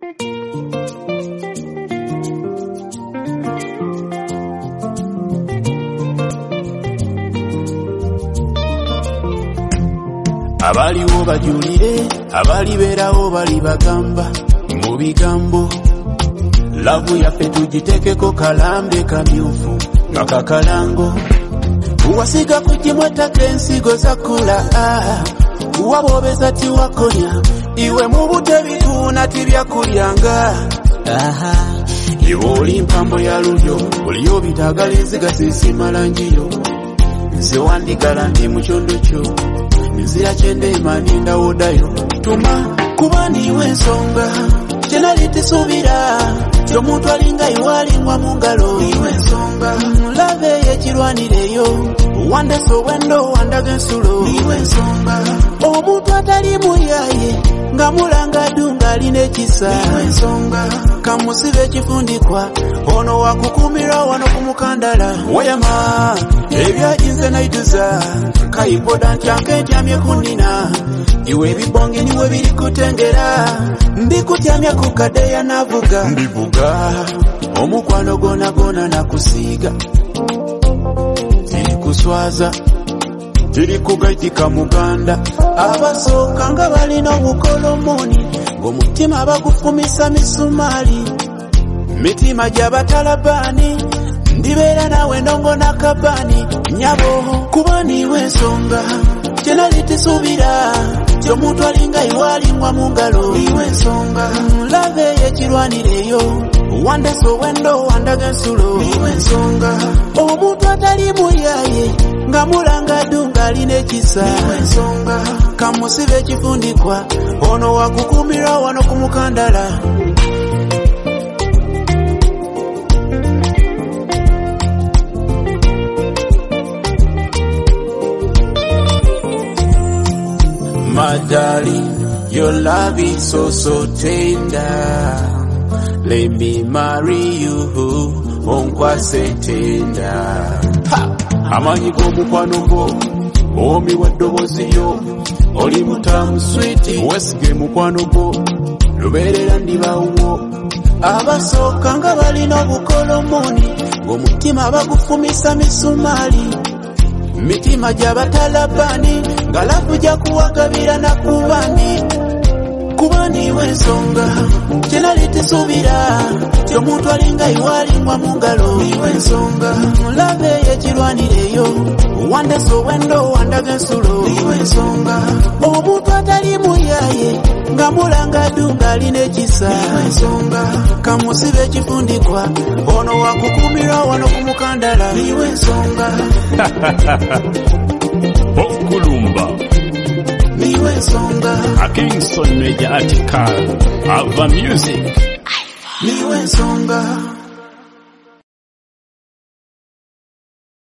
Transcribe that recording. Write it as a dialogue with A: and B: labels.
A: Abaliwo bajulire, abaliberawo bali bagamba mu bigambo. Lavu yaffe tugitekeko kalambe kamyufu nga kakalango. Uwasiga kujimwetaka ensigo zakula uwabobeza tiwakonya iwe mubute bituna tibyakulyanga. Iwe oli mpambo ya lulyo oliyo bitagala enziga sisimala njiyo. Nze wandigala ndi mu kyondo kyo nzira kyendema nindawodayo. Tuma kuba niwe ensonga kyenali tisubira ky'omuntu alinga iwalingwa mu ngalo. Niwe ensonga mulabe yekirwanireyo wandese owendo wandaga ensulo. Niwe ensonga omuntu atali muyaye nga mulanga dunga alina ekisa. Niwe ensonga kamusibe ekifundikwa ono wakukumira wano ku mukandala. Wayama ebyajinze naiduza kayipoda ntyanke ntyamye kunina iwe ebibonge niwe biri kutengera ndikutyamya ku kadeya navuga ndivuga omukwano gona gona nakusiiga tiri kuswaza tiri kugaitika muganda. Abasooka nga balina obukolomoni ng'omutima bagufumisa misumali mitima gy'abatalabani ndibeera nawe ndongo nakabani nyabo kuba niwe ensonga kyenali tisubira ky'omuntu alinga iwalingwa mu ngalo. Niwe ensonga mulabe yekirwanireyo wandese owendo wandaga ensulo. Niwe ensonga omuntu atali muyaye nga mulanga dunga alina ekisa. Niwe ensonga kamusibe ekifundikwa ono wakukumira wano ku mukandala. My darling, your love is so tender. Let me marry you, onkwase tender. Amanyi g'omukwano gwo, omi w'eddoboozi lyo, oli mutamu sweet. Wesige mukwano gwo, lubeerera ndibaawo. Abasooka nga balina obukolomoni, ng'omutima bagufumisa misumali mitima gy'abatalabani nga lafu gyakuwagabira nakubani. Kuba niwe ensonga kyenali tisubira ky'omuntu alinga iwalingwa mu ngalo. Niwe ensonga mulabe yekirwanireyo wandese owendo wandaga ensulo. Niwe ensonga omuntu atali muyaye nga mulanga dunga alina ekisa. Niwe ensonga kamusibe ekifundikwa ono wakukumira wano ku mukandala. Niwe ensonga
B: Okulumba
A: niwe ensonga
B: Kingston Media Article Ava Music
A: niwe ensonga.